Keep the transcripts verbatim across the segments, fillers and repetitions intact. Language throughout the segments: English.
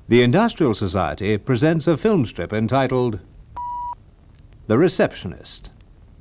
The Industrial Society presents a film strip entitled The Receptionist.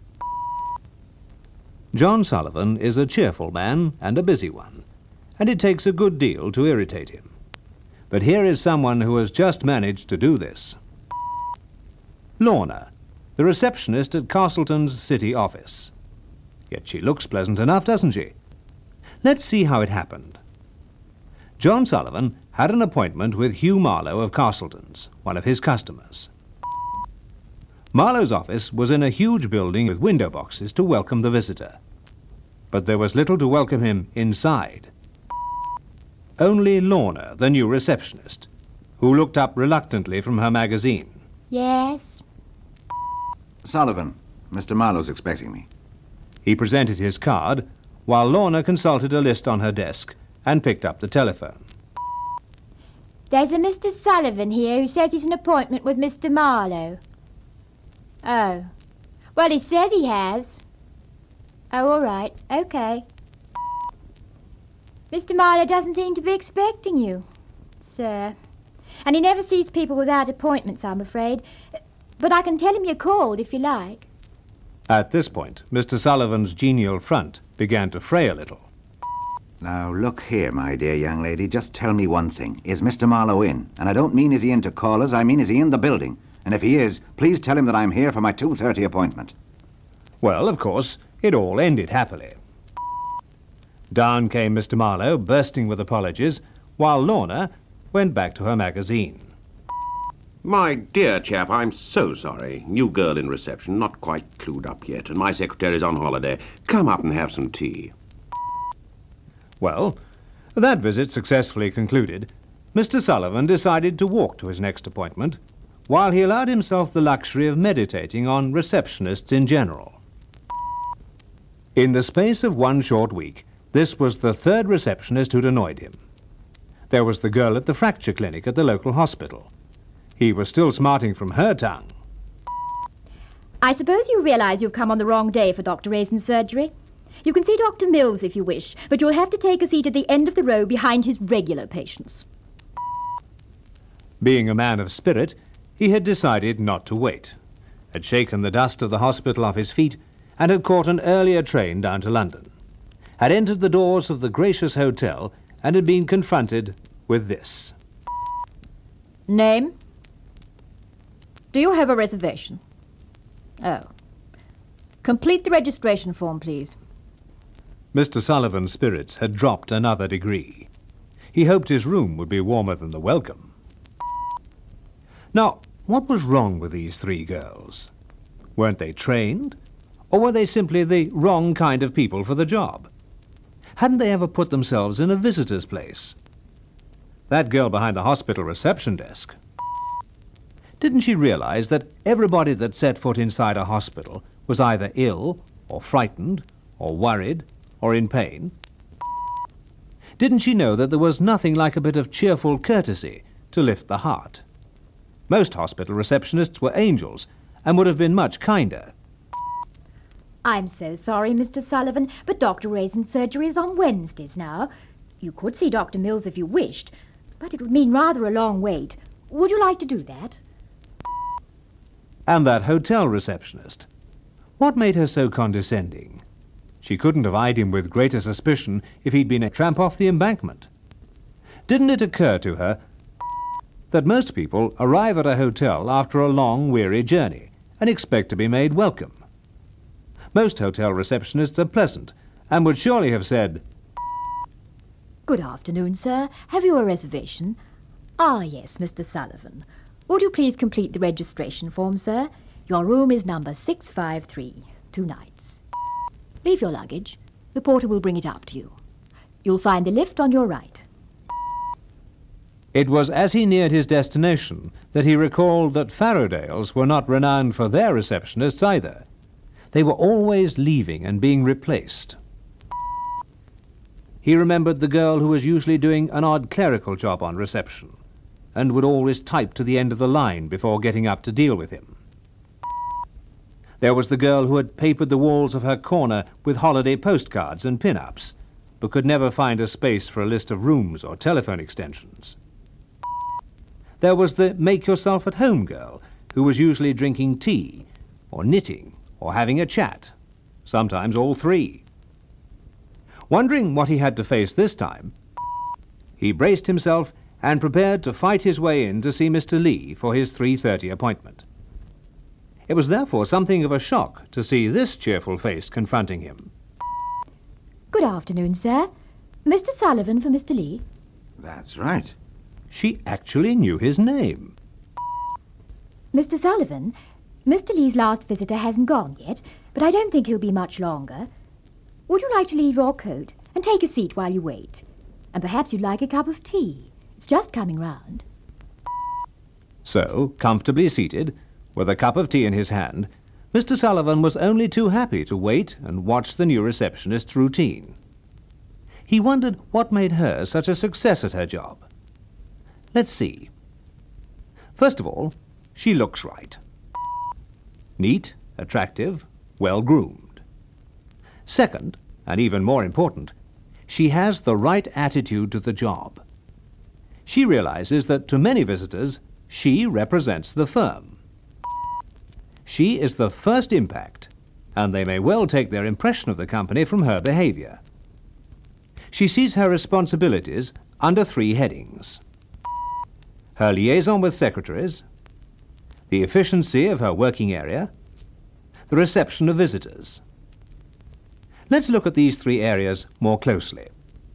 John Sullivan is a cheerful man and a busy one, and it takes a good deal to irritate him. But here is someone who has just managed to do this. Lorna, the receptionist at Castleton's city office. Yet she looks pleasant enough, doesn't she? Let's see how it happened. John Sullivan had an appointment with Hugh Marlowe of Castleton's, one of his customers. Marlowe's office was in a huge building with window boxes to welcome the visitor. But there was little to welcome him inside. Only Lorna, the new receptionist, who looked up reluctantly from her magazine. Yes? Sullivan, Mister Marlowe's expecting me. He presented his card, while Lorna consulted a list on her desk and picked up the telephone. There's a Mister Sullivan here who says he's an appointment with Mister Marlowe. Oh. Well, he says he has. Oh, all right. Okay. Mister Marlowe doesn't seem to be expecting you, sir. And he never sees people without appointments, I'm afraid. But I can tell him you called, if you like. At this point, Mister Sullivan's genial front began to fray a little. Now, look here, my dear young lady, just tell me one thing. Is Mister Marlowe in? And I don't mean is he in to call us, I mean is he in the building? And if he is, please tell him that I'm here for my two thirty appointment. Well, of course, it all ended happily. Down came Mister Marlowe, bursting with apologies, while Lorna went back to her magazine. My dear chap, I'm so sorry. New girl in reception, not quite clued up yet, and my secretary's on holiday. Come up and have some tea. Well, that visit successfully concluded, Mister Sullivan decided to walk to his next appointment, while he allowed himself the luxury of meditating on receptionists in general. In the space of one short week, this was the third receptionist who'd annoyed him. There was the girl at the fracture clinic at the local hospital. He was still smarting from her tongue. I suppose you realize you've come on the wrong day for Doctor Raisin's surgery. You can see Doctor Mills if you wish, but you'll have to take a seat at the end of the row behind his regular patients. Being a man of spirit, he had decided not to wait, had shaken the dust of the hospital off his feet, and had caught an earlier train down to London, had entered the doors of the gracious hotel, and had been confronted with this. Name? Do you have a reservation? Oh. Complete the registration form, please. Mister Sullivan's spirits had dropped another degree. He hoped his room would be warmer than the welcome. Now, what was wrong with these three girls? Weren't they trained? Or were they simply the wrong kind of people for the job? Hadn't they ever put themselves in a visitor's place? That girl behind the hospital reception desk. Didn't she realize that everybody that set foot inside a hospital was either ill, or frightened, or worried, or in pain? Didn't she know that there was nothing like a bit of cheerful courtesy to lift the heart? Most hospital receptionists were angels and would have been much kinder. I'm so sorry, Mister Sullivan, but Doctor Raisin's surgery is on Wednesdays now. You could see Doctor Mills if you wished, but it would mean rather a long wait. Would you like to do that? And that hotel receptionist. What made her so condescending? She couldn't have eyed him with greater suspicion if he'd been a tramp off the embankment. Didn't it occur to her that most people arrive at a hotel after a long, weary journey and expect to be made welcome? Most hotel receptionists are pleasant and would surely have said, Good afternoon, sir. Have you a reservation? Ah, yes, Mister Sullivan. Would you please complete the registration form, sir? Your room is number six five three, two nights. Leave your luggage. The porter will bring it up to you. You'll find the lift on your right. It was as he neared his destination that he recalled that Farrowdales were not renowned for their receptionists either. They were always leaving and being replaced. He remembered the girl who was usually doing an odd clerical job on reception and would always type to the end of the line before getting up to deal with him. There was the girl who had papered the walls of her corner with holiday postcards and pin-ups, but could never find a space for a list of rooms or telephone extensions. There was the make-yourself-at-home girl, who was usually drinking tea, or knitting, or having a chat, sometimes all three. Wondering what he had to face this time, he braced himself and prepared to fight his way in to see Mister Lee for his three thirty appointment. It was therefore something of a shock to see this cheerful face confronting him. Good afternoon, sir. Mister Sullivan for Mister Lee. That's right. She actually knew his name. Mister Sullivan, Mister Lee's last visitor hasn't gone yet, but I don't think he'll be much longer. Would you like to leave your coat and take a seat while you wait? And perhaps you'd like a cup of tea. It's just coming round. So, comfortably seated, with a cup of tea in his hand, Mister Sullivan was only too happy to wait and watch the new receptionist's routine. He wondered what made her such a success at her job. Let's see. First of all, she looks right. Neat, attractive, well-groomed. Second, and even more important, she has the right attitude to the job. She realizes that to many visitors, she represents the firm. She is the first impact, and they may well take their impression of the company from her behavior. She sees her responsibilities under three headings: her liaison with secretaries, the efficiency of her working area, the reception of visitors. Let's look at these three areas more closely.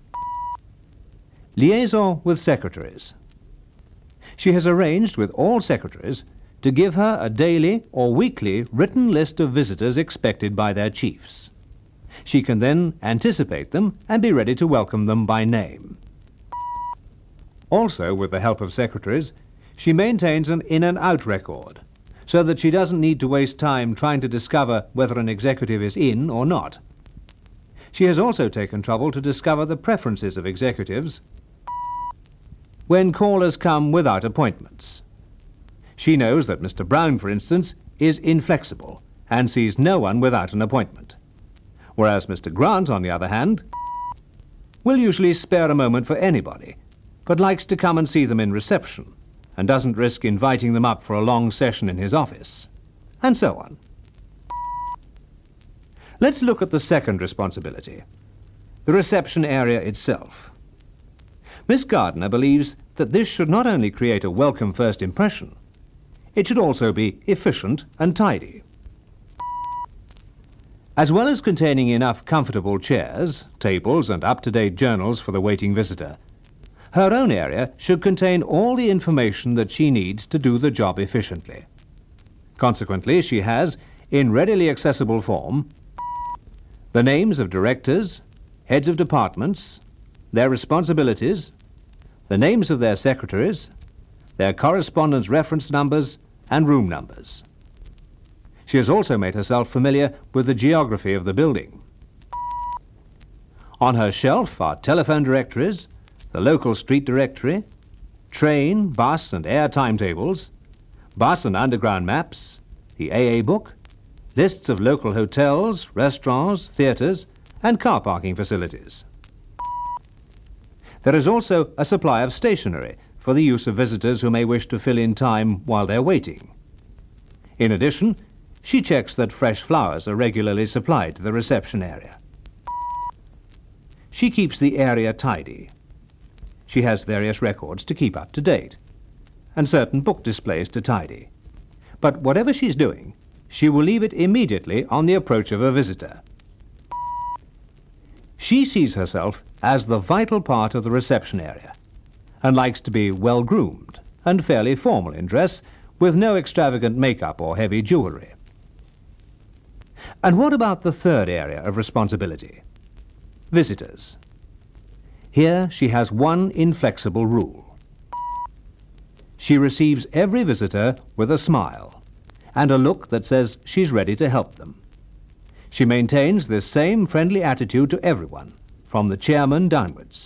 Liaison with secretaries. She has arranged with all secretaries to give her a daily or weekly written list of visitors expected by their chiefs. She can then anticipate them and be ready to welcome them by name. Also, with the help of secretaries, she maintains an in and out record, so that she doesn't need to waste time trying to discover whether an executive is in or not. She has also taken trouble to discover the preferences of executives when callers come without appointments. She knows that Mister Brown, for instance, is inflexible and sees no one without an appointment, whereas Mister Grant, on the other hand, will usually spare a moment for anybody, but likes to come and see them in reception and doesn't risk inviting them up for a long session in his office, and so on. Let's look at the second responsibility, the reception area itself. Miss Gardner believes that this should not only create a welcome first impression, it should also be efficient and tidy. As well as containing enough comfortable chairs, tables, and up-to-date journals for the waiting visitor, her own area should contain all the information that she needs to do the job efficiently. Consequently, she has, in readily accessible form, the names of directors, heads of departments, their responsibilities, the names of their secretaries, their correspondence reference numbers, and room numbers. She has also made herself familiar with the geography of the building. On her shelf are telephone directories, the local street directory, train, bus, and air timetables, bus and underground maps, the A A book, lists of local hotels, restaurants, theatres, and car parking facilities. There is also a supply of stationery for the use of visitors who may wish to fill in time while they're waiting. In addition, she checks that fresh flowers are regularly supplied to the reception area. She keeps the area tidy. She has various records to keep up to date, and certain book displays to tidy. But whatever she's doing, she will leave it immediately on the approach of a visitor. She sees herself as the vital part of the reception area, and likes to be well-groomed and fairly formal in dress, with no extravagant makeup or heavy jewelry. And what about the third area of responsibility? Visitors. Here she has one inflexible rule. She receives every visitor with a smile and a look that says she's ready to help them. She maintains this same friendly attitude to everyone, from the chairman downwards.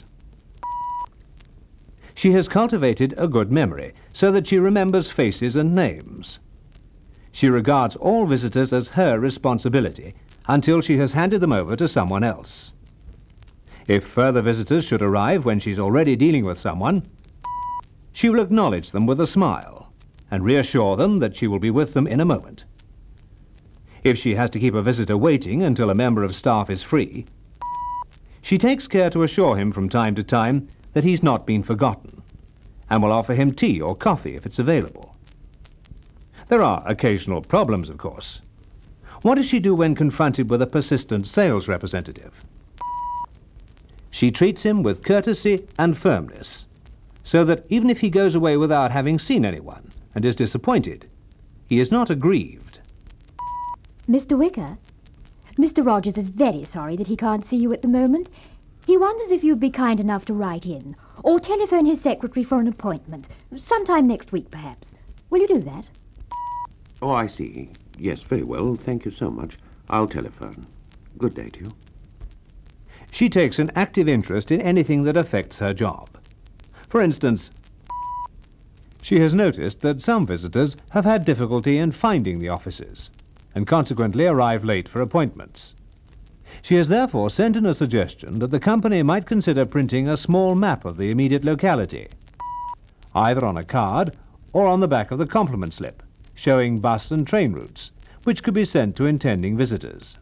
She has cultivated a good memory, so that she remembers faces and names. She regards all visitors as her responsibility until she has handed them over to someone else. If further visitors should arrive when she's already dealing with someone, She will acknowledge them with a smile and reassure them that she will be with them in a moment. If she has to keep a visitor waiting until a member of staff is free, she takes care to assure him from time to time that he's not been forgotten, and will offer him tea or coffee if it's available. There are occasional problems, of course. What does she do when confronted with a persistent sales representative? She treats him with courtesy and firmness, so that even if he goes away without having seen anyone and is disappointed, he is not aggrieved. Mister Wicker, Mister Rogers is very sorry that he can't see you at the moment. He wonders if you'd be kind enough to write in, or telephone his secretary for an appointment, sometime next week perhaps. Will you do that? Oh, I see. Yes, very well. Thank you so much. I'll telephone. Good day to you. She takes an active interest in anything that affects her job. For instance, she has noticed that some visitors have had difficulty in finding the offices, and consequently arrive late for appointments. She has therefore sent in a suggestion that the company might consider printing a small map of the immediate locality, either on a card or on the back of the compliment slip, showing bus and train routes, which could be sent to intending visitors.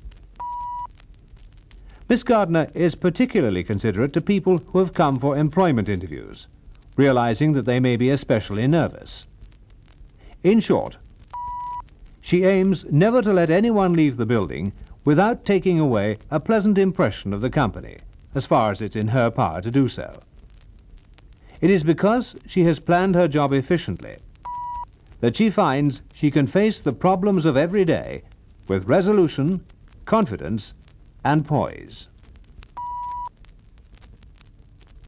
Miss Gardner is particularly considerate to people who have come for employment interviews, realizing that they may be especially nervous. In short, she aims never to let anyone leave the building without taking away a pleasant impression of the company, as far as it's in her power to do so. It is because she has planned her job efficiently that she finds she can face the problems of every day with resolution, confidence, and poise.